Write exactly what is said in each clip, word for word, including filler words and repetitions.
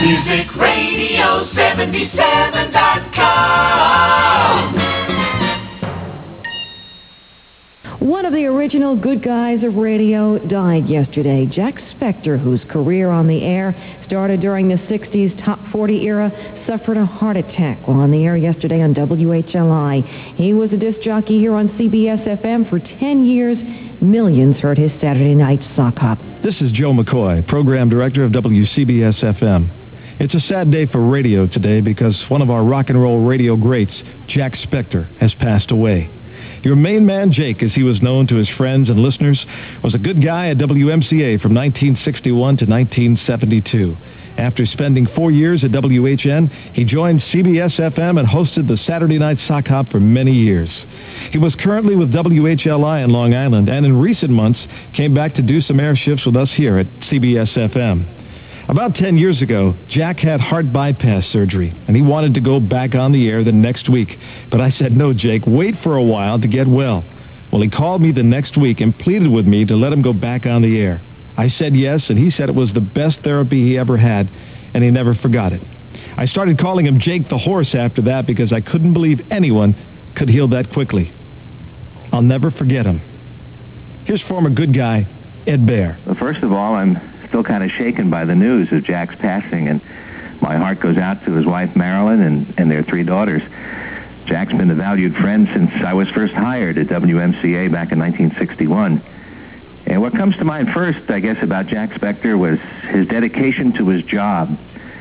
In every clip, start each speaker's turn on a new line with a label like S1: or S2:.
S1: Music Radio seventy-seven dot com.
S2: One of the original good guys of radio died yesterday. Jack Spector, whose career on the air started during the sixties top forty era, suffered a heart attack while on the air yesterday on W H L I. He was a disc jockey here on C B S F M for ten years. Millions heard his Saturday night sock hop.
S3: This is Joe McCoy, program director of W C B S F M. It's a sad day for radio today because one of our rock and roll radio greats, Jack Spector, has passed away. Your main man, Jake, as he was known to his friends and listeners, was a good guy at W M C A from nineteen sixty-one to nineteen seventy-two. After spending four years at W H N, he joined C B S F M and hosted the Saturday Night Sock Hop for many years. He was currently with W H L I in Long Island, and in recent months came back to do some air shifts with us here at C B S F M. About ten years ago, Jack had heart bypass surgery, and he wanted to go back on the air the next week. But I said, no, Jake, wait for a while to get well. Well, he called me the next week and pleaded with me to let him go back on the air. I said yes, and he said it was the best therapy he ever had, and he never forgot it. I started calling him Jake the Horse after that because I couldn't believe anyone could heal that quickly. I'll never forget him. Here's former good guy, Ed Baer.
S4: Well, first of all, I'm still kind of shaken by the news of Jack's passing, and my heart goes out to his wife, Marilyn, and, and their three daughters. Jack's been a valued friend since I was first hired at W M C A back in nineteen sixty-one. And what comes to mind first, I guess, about Jack Spector was his dedication to his job.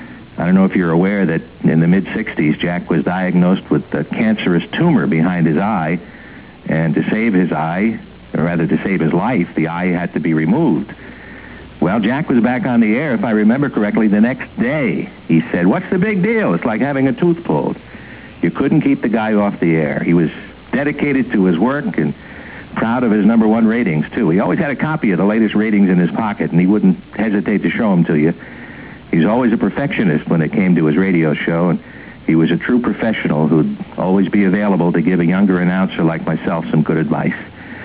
S4: I don't know if you're aware that in the mid-sixties, Jack was diagnosed with a cancerous tumor behind his eye, and to save his eye, or rather to save his life, the eye had to be removed. Well, Jack was back on the air, if I remember correctly, the next day. He said, what's the big deal? It's like having a tooth pulled. You couldn't keep the guy off the air. He was dedicated to his work and proud of his number one ratings, too. He always had a copy of the latest ratings in his pocket, and he wouldn't hesitate to show them to you. He's always a perfectionist when it came to his radio show, and he was a true professional who'd always be available to give a younger announcer like myself some good advice.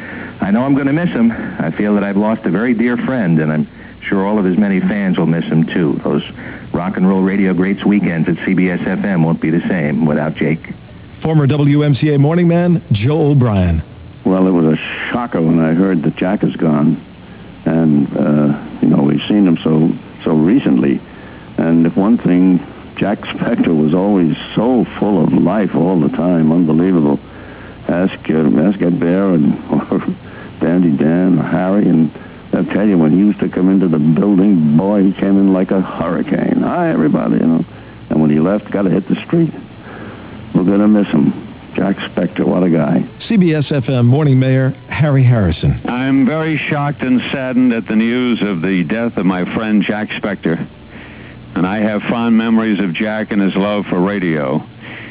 S4: I know I'm going to miss him. I feel that I've lost a very dear friend, and I'm sure all of his many fans will miss him, too. Those rock and roll radio greats weekends at C B S F M won't be the same without Jake.
S3: Former W M C A morning man, Joe O'Brien.
S5: Well, it was a shocker when I heard that Jack is gone. And, uh, you know, we've seen him so so recently. And if one thing, Jack Spector was always so full of life all the time, unbelievable. Ask, uh, ask Ed Baer and, or Dandy Dan or Harry, and I'll tell you, when he used to come into the building, boy, he came in like a hurricane. Hi, everybody, you know. And when he left, got to hit the street. We're going to miss him. Jack Spector, what a guy.
S3: C B S F M morning mayor, Harry Harrison.
S6: I'm very shocked and saddened at the news of the death of my friend Jack Spector. And I have fond memories of Jack and his love for radio.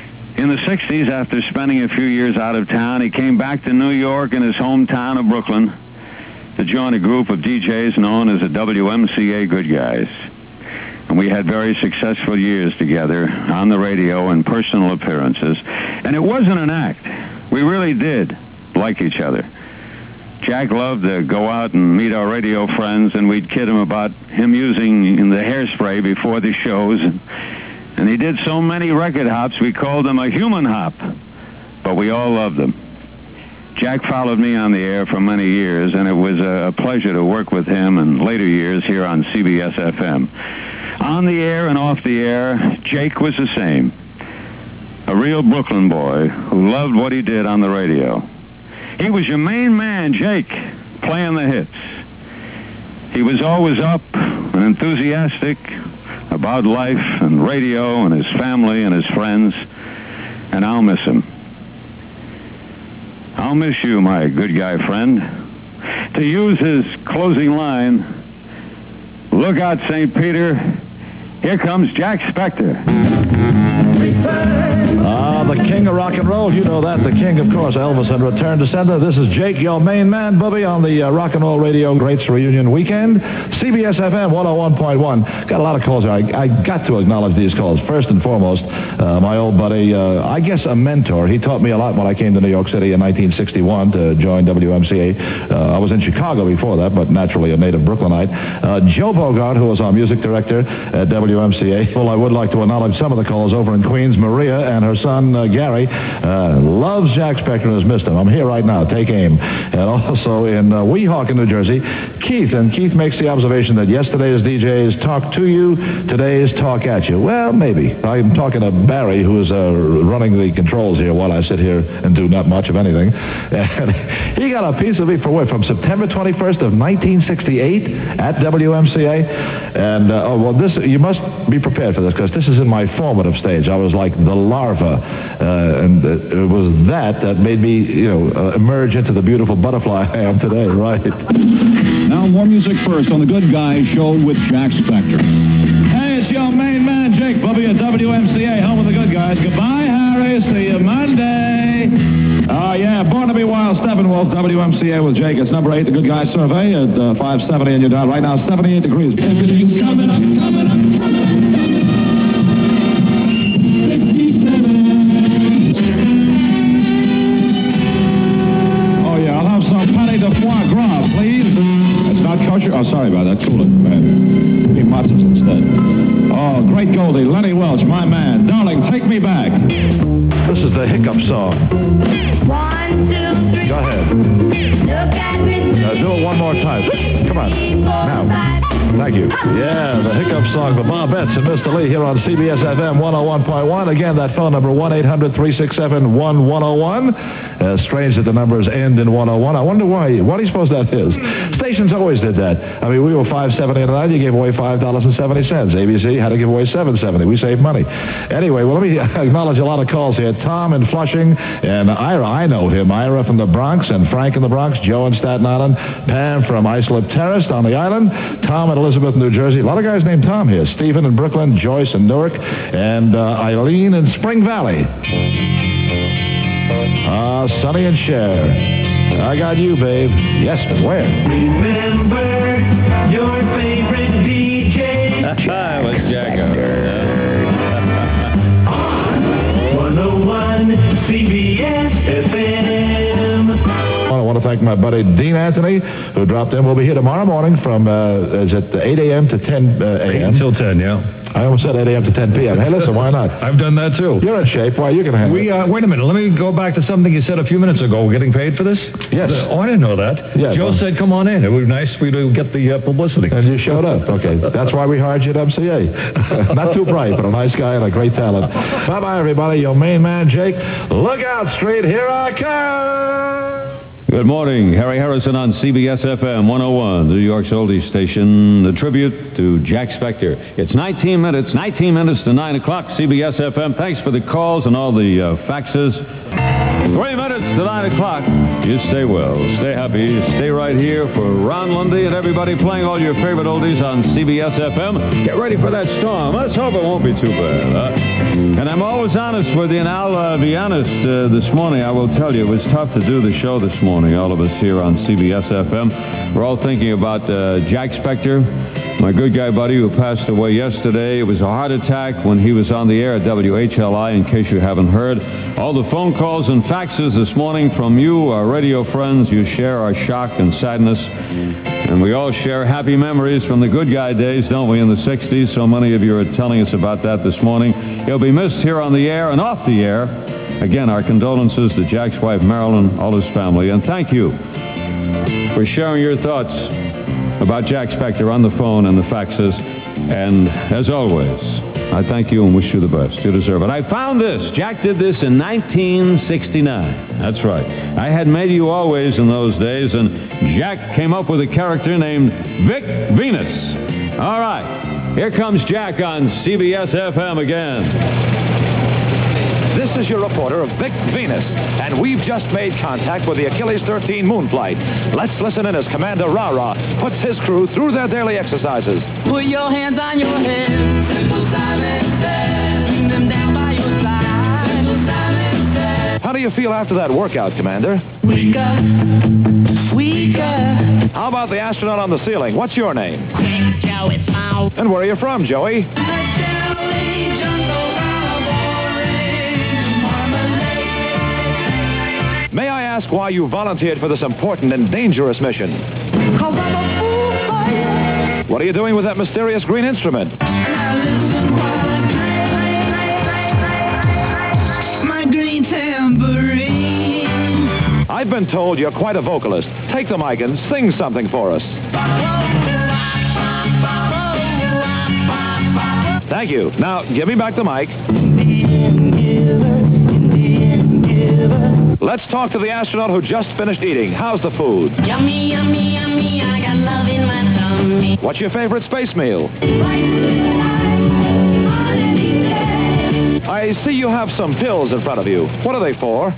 S6: In the sixties, after spending a few years out of town, he came back to New York in his hometown of Brooklyn to join a group of D Js known as the W M C A Good Guys. And we had very successful years together on the radio and personal appearances. And it wasn't an act. We really did like each other. Jack loved to go out and meet our radio friends, and we'd kid him about him using the hairspray before the shows. And he did so many record hops, we called him a human hop. But we all loved him. Jack followed me on the air for many years, and it was a pleasure to work with him in later years here on C B S F M. On the air and off the air, Jake was the same. A real Brooklyn boy who loved what he did on the radio. He was your main man, Jake, playing the hits. He was always up and enthusiastic about life and radio and his family and his friends, and I'll miss him. I'll miss you, my good guy friend. To use his closing line, look out, Saint Peter, here comes Jack Spector.
S7: Ah, the king of rock and roll. You know that. The king, of course, Elvis and Return to Sender. This is Jake, your main man, Bubby, on the uh, Rock and Roll Radio Greats Reunion Weekend. C B S F M one oh one point one. Got a lot of calls here. I, I got to acknowledge these calls. First and foremost, uh, my old buddy, uh, I guess a mentor. He taught me a lot when I came to New York City in nineteen sixty-one to join W M C A. Uh, I was in Chicago before that, but naturally a native Brooklynite. Uh, Joe Bogart, who was our music director at W M C A. Well, I would like to acknowledge some of the calls over in Queens. Maria and her son, uh, Gary, uh, loves Jack Spector and has missed him. I'm here right now. Take aim. And also in uh, Weehawken, New Jersey, Keith. And Keith makes the observation that yesterday's D Js talk to you, today's talk at you. Well, maybe. I'm talking to Barry, who is uh, running the controls here while I sit here and do not much of anything. And he got a piece of me for what, from September twenty-first of nineteen sixty-eight at W M C A. And, uh, oh, well, this, you must be prepared for this, because this is in my formative stage. I was like the larva, uh, and uh, it was that that made me, you know, uh, emerge into the beautiful butterfly I am today, right?
S8: Now more music first on The Good Guys Show with Jack Spector.
S7: Hey, it's your main man, Jake Bubby at W M C A, home of the good guys. Goodbye, Harry. See you Monday. Oh, yeah, Born to be Wild, Steppenwolf, W M C A with Jake. It's number eight, The Good Guys Survey at uh, five seventy in your dial. Right now, seventy-eight degrees. Everything's coming up, coming up, coming up, coming up. sixty-seven. Oh, yeah, I'll have some pâté de foie gras, please. That's not kosher. Oh, sorry about that. Cool it, man. Give me matzahs instead. Oh, great Goldie, Lenny Welch, my man. Darling, take me back. This is the Hiccup song.
S9: One, two, three.
S7: Go ahead.
S9: Look at me.
S7: Uh, do it one more time. Come on. Now. Thank you. Yeah, the Hiccup song for Bob Betts and Mister Lee here on C B S F M one oh one point one. Again, that phone number, one eight hundred three six seven one one oh one. Uh, strange that the numbers end in one oh one. I wonder why. What do you suppose that is? Stations always did that. I mean, we were five seventy tonight. You gave away five dollars and seventy cents. A B C had to give away seven seventy. We saved money. Anyway, well, let me acknowledge a lot of calls here. Tom in Flushing and Ira. I know him. Ira from the Bronx and Frank in the Bronx. Joe in Staten Island. Pam from Islip Terrace on the island. Tom in Elizabeth, New Jersey. A lot of guys named Tom here. Stephen in Brooklyn. Joyce in Newark. And uh, Eileen in Spring Valley. Ah, uh, Sonny and Cher. I got you, babe. Yes, but where?
S1: Remember your favorite D J.
S10: Hi, what's Jack?
S1: one oh one C B S F M.
S7: I want to thank my buddy Dean Anthony, who dropped in. We'll be here tomorrow morning from, uh, is it eight a.m. to ten a.m.?
S10: Until ten, yeah.
S7: I almost said eight a.m. to ten p.m. Hey, listen, why not?
S10: I've done that, too.
S7: You're in shape. Why, you can handle
S10: we,
S7: it.
S10: Uh, wait a minute. Let me go back to something you said a few minutes ago. We're getting paid for this?
S7: Yes.
S10: Uh, oh, I didn't know that.
S7: Yeah,
S10: Joe
S7: well,
S10: said, come on in. It would be nice for you to get the uh, publicity.
S7: And you showed up. Okay. That's why we hired you at M C A. Not too bright, but a nice guy and a great talent. Bye-bye, everybody. Your main man, Jake. Look out, Street. Here I come.
S6: Good morning. Harry Harrison on C B S F M one oh one, New York's oldies station, the tribute to Jack Spector. It's nineteen minutes, nineteen minutes to nine o'clock, C B S F M. Thanks for the calls and all the uh, faxes. Three minutes to nine o'clock. You stay well, stay happy, stay right here for Ron Lundy and everybody playing all your favorite oldies on C B S F M. Get ready for that storm. Let's hope it won't be too bad. Huh? And I'm always honest with you, and I'll uh, be honest uh, this morning. I will tell you, it was tough to do the show this morning, all of us here on C B S F M. We're all thinking about uh, Jack Spector, my good guy buddy who passed away yesterday. It was a heart attack when he was on the air at W H L I, in case you haven't heard. All the phone calls and faxes this morning from you, our radio friends. You share our shock and sadness. And we all share happy memories from the good guy days, don't we, in the sixties? So many of you are telling us about that this morning. He'll be missed here on the air and off the air. Again, our condolences to Jack's wife, Marilyn, all his family. And thank you for sharing your thoughts about Jack Spector on the phone and the faxes. And as always, I thank you and wish you the best. You deserve it. I found this. Jack did this in nineteen sixty-nine. That's right. I had Made You Always in those days, and Jack came up with a character named Vic Venus. All right. Here comes Jack on C B S F M again.
S11: This is your reporter, Vic Venus, and we've just made contact with the Achilles thirteen moon flight. Let's listen in as Commander Ra-Ra puts his crew through their daily exercises.
S12: Put your hands on your hips, simple silent steps, them down by your side.
S11: do you feel after that workout, Commander?
S1: Weaker, weaker.
S11: How about the astronaut on the ceiling? What's your name?
S1: Quick, Joey Small.
S11: And where are you from, Joey?
S1: The jelly jungle marmalade.
S11: May I ask why you volunteered for this important and dangerous mission?
S1: Cause I'm a fool for you.
S11: What are you doing with that mysterious green instrument?
S1: Now listen while I play my green tambourine.
S11: I've been told you're quite a vocalist. Take the mic and sing something for us. Thank you. Now, give me back the mic. Let's talk to the astronaut who just finished eating. How's the food?
S1: Yummy, yummy, yummy, I got love in my tummy.
S11: What's your favorite space meal? I see you have some pills in front of you. What are they for?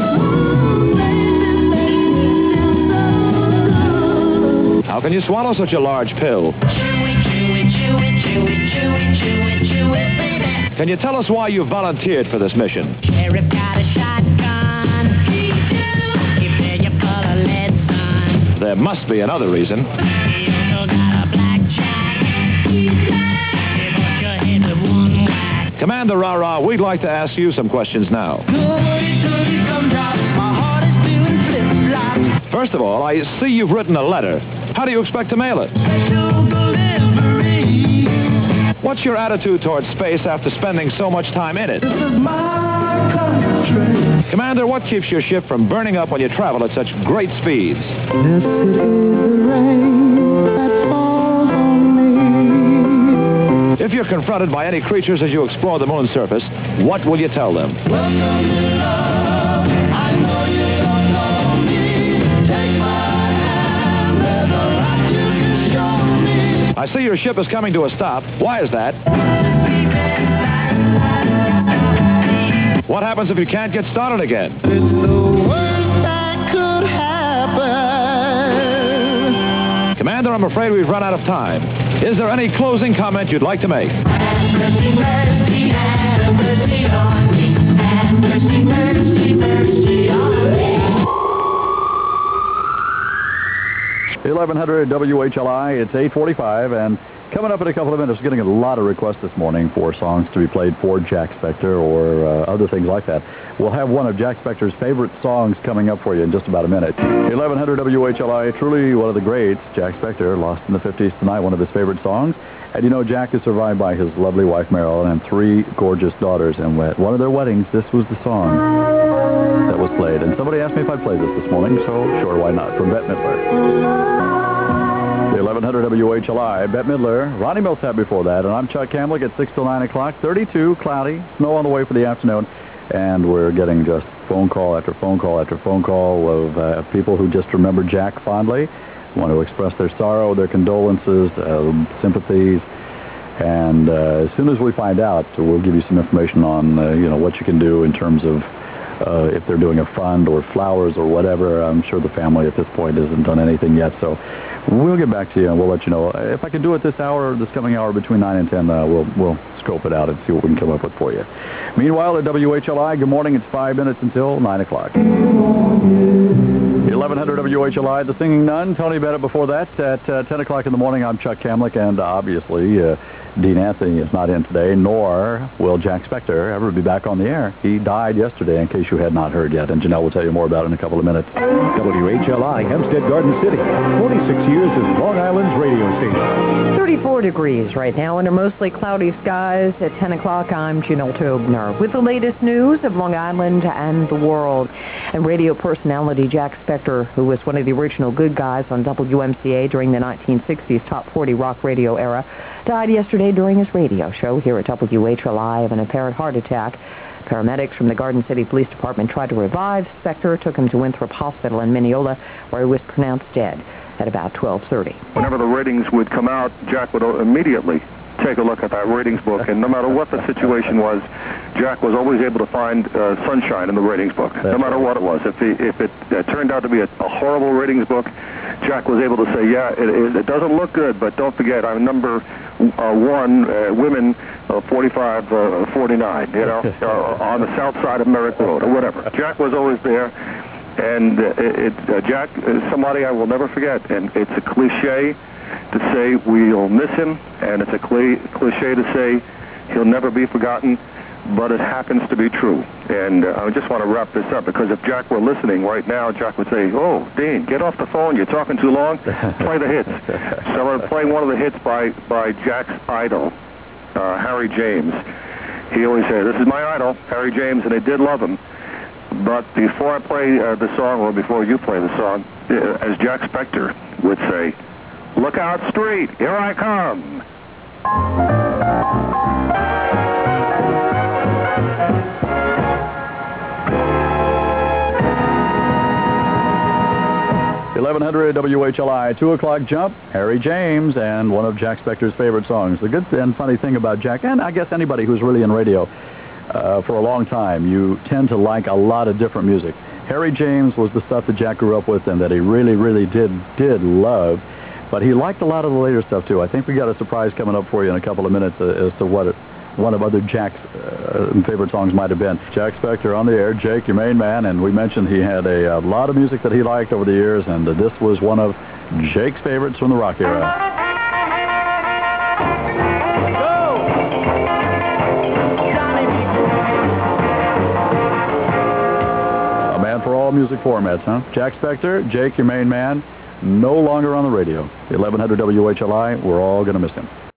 S11: How can you swallow such a large pill?
S1: Chew it, chew it, chew it, chew it, chew it, chew it, chew it, baby.
S11: Can you tell us why you volunteered for this mission?
S1: Sheriff got a shotgun. He do. He fill you full of lead, son.
S11: There must be another reason.
S1: He also got a blackjack. He's black. He bought your head with one whack.
S11: Commander Rara, we'd like to ask you some questions now.
S1: Goody, goody, gumdrops. My heart is doing flip-flops.
S11: First of all, I see you've written a letter. How do you expect to mail it?
S1: Special delivery.
S11: What's your attitude towards space after spending so much time in it?
S1: This is my country.
S11: Commander, what keeps your ship from burning up when you travel at such great speeds?
S1: Yes, it is the rain that falls on me.
S11: If you're confronted by any creatures as you explore the moon's surface, what will you tell them?
S1: Welcome to love. I know you don't know me. Take my hand. There's a lot you can show me.
S11: I see your ship is coming to a stop. Why is that? What happens if you can't get started again?
S1: It's the worst that could happen.
S11: Commander, I'm afraid we've run out of time. Is there any closing comment you'd like to make?
S1: Have mercy, mercy, have mercy on me. Have mercy, mercy, mercy on me.
S12: eleven hundred W H L I, it's eight forty-five, and coming up in a couple of minutes, getting a lot of requests this morning for songs to be played for Jack Spector or uh, other things like that. We'll have one of Jack Spector's favorite songs coming up for you in just about a minute. eleven hundred W H L I, truly one of the greats, Jack Spector, lost in the fifties tonight, one of his favorite songs. And you know, Jack is survived by his lovely wife, Marilyn, and three gorgeous daughters. And at one of their weddings, this was the song that was played. And somebody asked me if I'd play this this morning, so sure, why not? From Bette Midler. eleven hundred W H L I, Bette Midler, Ronnie Milsap before that, and I'm Chuck Kamlick at six till nine o'clock, thirty-two, cloudy, snow on the way for the afternoon, and we're getting just phone call after phone call after phone call of uh, people who just remember Jack fondly, want to express their sorrow, their condolences, uh, sympathies, and uh, as soon as we find out, we'll give you some information on, uh, you know, what you can do in terms of Uh, if they're doing a fund or flowers or whatever. I'm sure the family at this point hasn't done anything yet, so we'll get back to you and we'll let you know. If I can do it this hour, this coming hour between nine and ten, uh, we'll, we'll scope it out and see what we can come up with for you. Meanwhile, at W H L I, good morning. It's five minutes until nine o'clock. eleven hundred W H L I, The Singing Nun, Tony Bennett before that. At uh, ten o'clock in the morning, I'm Chuck Kamlick, and obviously uh, Dean Anthony is not in today, nor will Jack Spector ever be back on the air. He died yesterday, in case you had not heard yet, and Janelle will tell you more about it in a couple of minutes.
S13: W H L I, Hempstead Garden City, forty-six years as Long Island's radio station.
S14: thirty-four degrees right now under mostly cloudy skies. At ten o'clock, I'm Janelle Tobner with the latest news of Long Island and the world. And radio personality Jack Spector, who was one of the original good guys on W M C A during the nineteen sixties top forty rock radio era, died yesterday during his radio show here at W H L I of an apparent heart attack. Paramedics from the Garden City Police Department tried to revive Spector, took him to Winthrop Hospital in Mineola, where he was pronounced dead at about twelve thirty.
S15: Whenever the ratings would come out, Jack would immediately take a look at that ratings book, and no matter what the situation was, Jack was always able to find uh, sunshine in the ratings book, That's no matter right. what it was. If, he, if it uh, turned out to be a, a horrible ratings book, Jack was able to say, yeah, it, it, it doesn't look good, but don't forget, I'm number uh, won uh, women uh, forty-five forty-nine, you know, uh, on the south side of Merrick Road or whatever. Jack was always there, and uh, it, uh, Jack is somebody I will never forget, and it's a cliche to say we'll miss him, and it's a cli cliche to say he'll never be forgotten, but it happens to be true. And uh, I just want to wrap this up, because if Jack were listening right now, Jack would say, oh, Dean, get off the phone, you're talking too long, play the hits. So I'm playing one of the hits by, by Jack's idol, uh, Harry James. He always said, this is my idol, Harry James, and they did love him. But before I play uh, the song, or before you play the song, uh, as Jack Spector would say, look out street, here I come.
S12: eleven hundred W H L I, two o'clock jump, Harry James, and one of Jack Spector's favorite songs. The good and funny thing about Jack, and I guess anybody who's really in radio uh, for a long time, you tend to like a lot of different music. Harry James was the stuff that Jack grew up with and that he really, really did, did love. But he liked a lot of the later stuff, too. I think we got a surprise coming up for you in a couple of minutes uh, as to what it, one of other Jack's uh, favorite songs might have been. Jack Spector on the air, Jake, your main man, and we mentioned he had a, a lot of music that he liked over the years, and uh, this was one of Jake's favorites from the rock era. A man for all music formats, huh? Jack Spector, Jake, your main man, no longer on the radio. eleven hundred W H L I, we're all going to miss him.